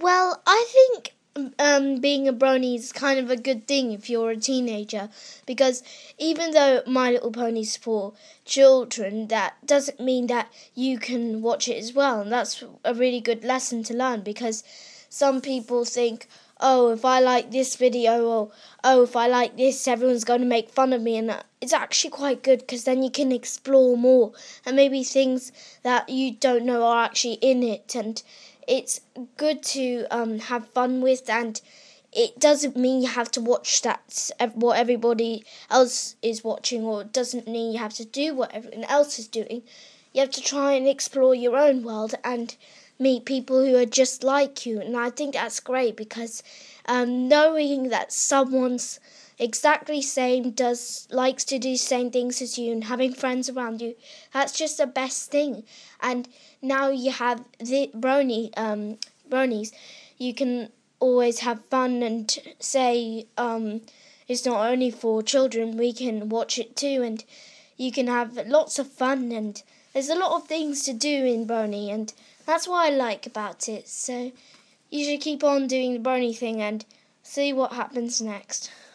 Well, I think being a brony is kind of a good thing if you're a teenager, because even though My Little Pony's for children, that doesn't mean that you can watch it as well, and that's a really good lesson to learn, because some people think, oh, if I like this video, or oh, if I like this, everyone's going to make fun of me, and it's actually quite good, because then you can explore more, and maybe things that you don't know are actually in it, and it's good to have fun with, and it doesn't mean you have to watch what everybody else is watching, or it doesn't mean you have to do what everyone else is doing. You have to try and explore your own world and meet people who are just like you, and I think that's great, because knowing that someone's exactly same likes to do the same things as you, and having friends around you, that's just the best thing. And now you have the bronies, you can always have fun and say it's not only for children, we can watch it too, and you can have lots of fun, and there's a lot of things to do in Brony, and that's what I like about it. So you should keep on doing the Brony thing and see what happens next.